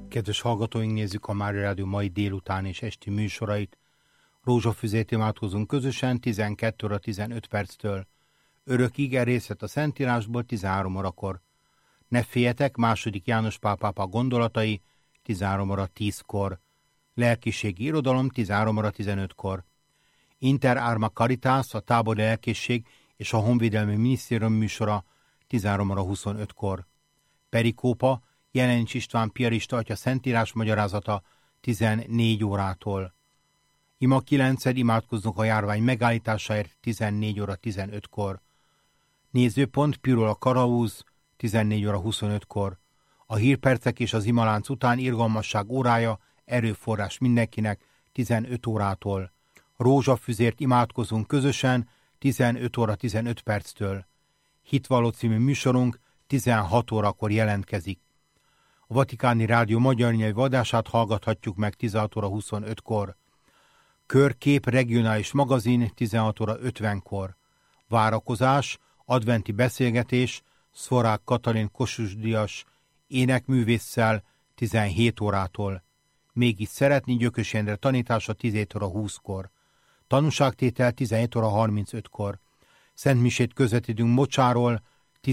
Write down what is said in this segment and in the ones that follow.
Kedves hallgatóink, nézzük a Mária Rádió mai délután és esti műsorait. Rózsafüzét imádkozunk közösen 12 óra 15 perctől. Örökig részlet a Szentírásból 13 órakor. Ne féljetek, II. János Pál pápa gondolatai 13 óra 10-kor. Lelkiségi irodalom 13 óra 15-kor. Inter Arma Caritas, a tábori lelkészség és a Honvédelmi Minisztérium műsora 13 óra 25-kor. Perikópa, Jelenics István piarista atya szentírás magyarázata 14 órától. Ima 9. imádkozzunk a járvány megállításáért 14 óra 15-kor. Nézőpont Pirola Karaúz 14 óra 25-kor. A hírpercek és az imalánc után irgalmasság órája, erőforrás mindenkinek 15 órától. Rózsafüzért imádkozunk közösen 15 óra 15 perctől. Hitvalló című műsorunk 16 órakor jelentkezik. A Vatikáni Rádió magyar nyelvű adását hallgathatjuk meg 16 óra 25-kor. Körkép regionális magazin 16 óra 50-kor. Várakozás, adventi beszélgetés, Szvorák Katalin Kossuth-díjas énekművésszel 17 órától. Mégis szeretni Gyökös Endre tanítása 17 óra 20-kor. Tanúságtétel 17 óra 35-kor. Szentmisét közvetítünk Mocsáról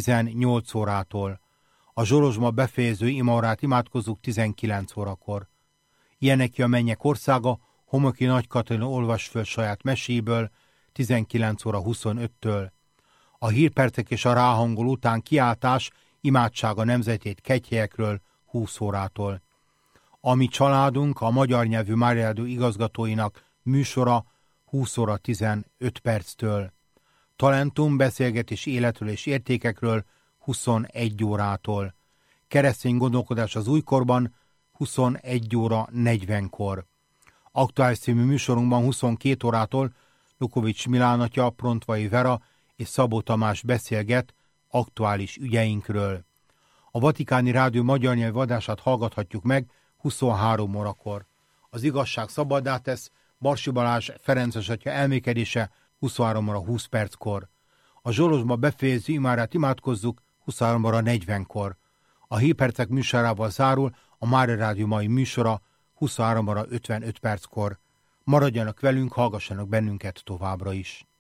18 órától. A Zsolozsma befejező imaórát imádkozzuk 19 órakor. Ilyeneki a mennyek országa, Homoki Nagy Katalin olvas föl saját meséből 19 óra 25-től. A hírpercek és a ráhangol után kiáltás, imádsága nemzetét kegyhelyekről 20 órától. A mi családunk, a magyar nyelvű Mária Rádió igazgatóinak műsora 20 óra 15 perctől. Talentum, beszélgetés életről és értékekről 21 órától. Keresztény gondolkodás az újkorban 21 óra 40-kor. Aktuális című műsorunkban 22 órától Lukovics Milán atya, Prontvai Vera és Szabó Tamás beszélget aktuális ügyeinkről. A Vatikáni Rádió magyar nyelvű adását hallgathatjuk meg 23 órakor. Az igazság szabaddá tesz, Barsi Balázs Ferences atya elmékedése 23 óra 20 perckor. A Zsolozsma befejező imárát imádkozzuk 23 óra 40-kor. A hírpercek műsorával zárul a Mária Rádió mai műsora 23 óra 55 perckor. Maradjanak velünk, hallgassanak bennünket továbbra is.